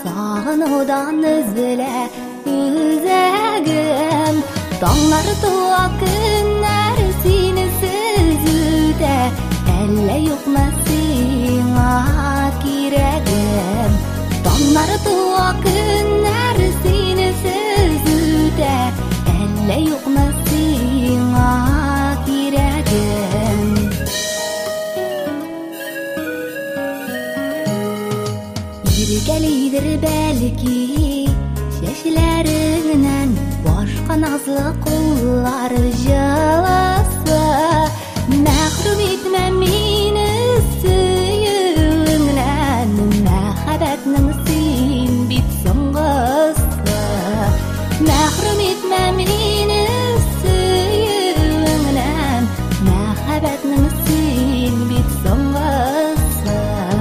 Sağınıdan üzüle üzegim. Dağlar tuğak günler seni süzüde. Elle yokmasın kiregim. Dağlar tuğak günler seni süzüde. Elle yokmasın kiregim. Gelidir belki şeşlerinden başka nazlı kullar jalası. Mahrum etme meni suyundan, mehabetinin sen bitsin kısı. Mahrum etme meni suyundan, mehabetinin sen bitsin kısı.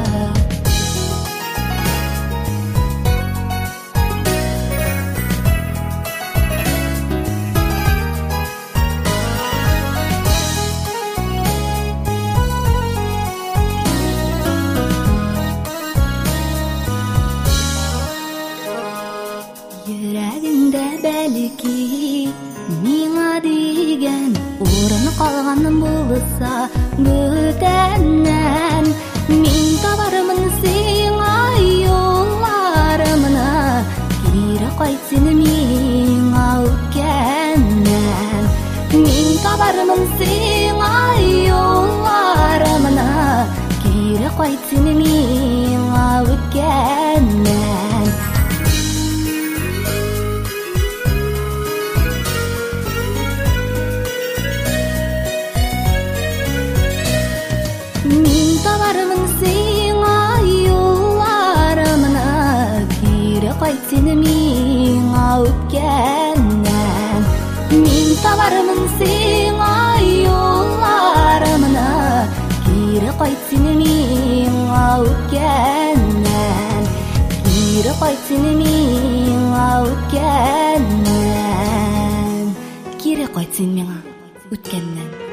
Belki mиңа деген орын қалған болса бүтәннән, мен табармын сиңа юлларымны, кире кайт сен миңа үткәннән. Мен табармын сиңа юлларымны, кире кайт сен миңа үткәннән. Мен табармын сиңа юлларымны, кире кайт сен миңа үткәннән. Мен табармын сиңа юлларымны, кире кайт сен миңа үткәннән. Кире кайт сен миңа үткәннән. Кире кайт сен миңа үткәннән.